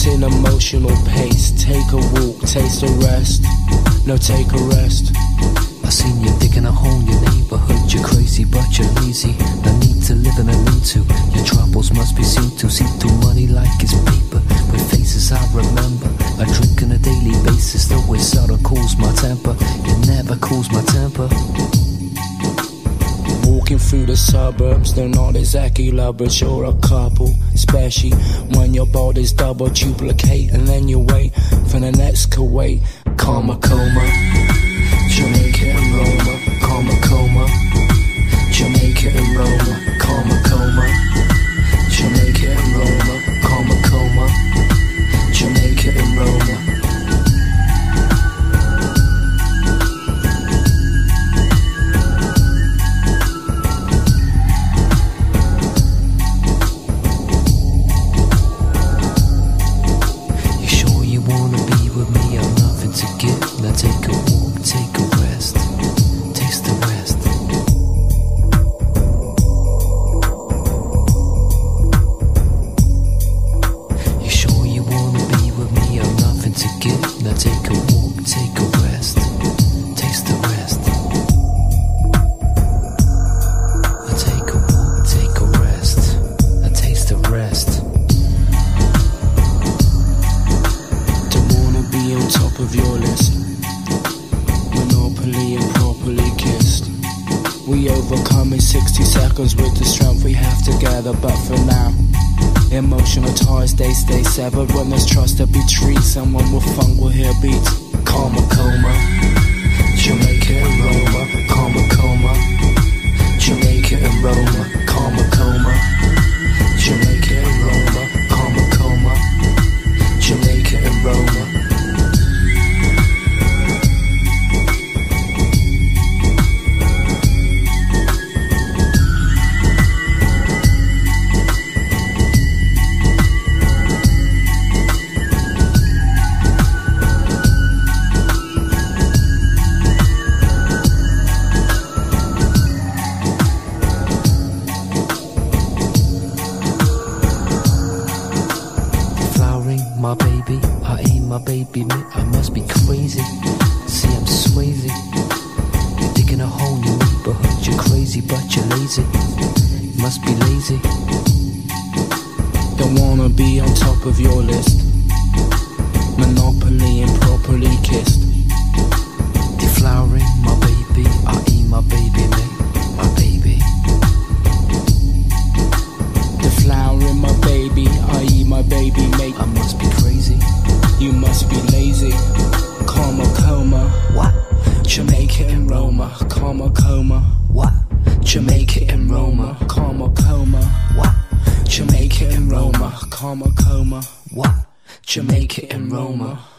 in emotional pace. Take a walk, taste a rest. No, take a rest. I seen you digging a hole in your neighborhood. You're crazy, but you're lazy. No need to live in a need to. Your troubles must be seen to. See through money like it's paper. With faces I remember. I drink on a daily basis. The way soda cools my temper. It never cools my temper. Walking through the suburbs, they're not exactly lovers, you're a couple. Especially when your body's double duplicate. And then you wait for the next Kuwait. Karma coma, Jamaica and Roma. Karma coma, Jamaica and Roma. Karma coma, Jamaica and Roma. Karma coma, Jamaica and Roma. Take a walk, take a rest, taste the rest. You sure you wanna be with me? I've nothing to give. Now take a walk, take a rest, taste the rest. Now take a walk, take a rest, and taste the rest. Don't wanna be on top of your list. Monopoly and properly kissed. We overcome in 60 seconds with the strength we have together. But for now, emotional ties, they stay severed. When there's trust to be treated, someone with funk will hear beats. Karma coma, Jamaica and Roma. Karma coma, Jamaica and Roma. Karma coma, Jamaica and Roma. Karma coma, Jamaica and Roma. My baby, I ain't my baby, me, I must be crazy. See, I'm Swayze. You're digging a hole in your neighborhood. You're crazy, but you're lazy. You must be lazy. Don't wanna be on top of your list. Monopoly and properly kissed. Deflowering, my baby, I ain't my baby, me, my baby. Deflowering, my baby, I eat my baby, mate. I must be crazy. You must be lazy. Karma coma. What? Jamaica and Roma. Karma coma. What? Jamaica and Roma. Karma coma. What? Jamaica and Roma. Karma coma. What? Jamaica and Roma.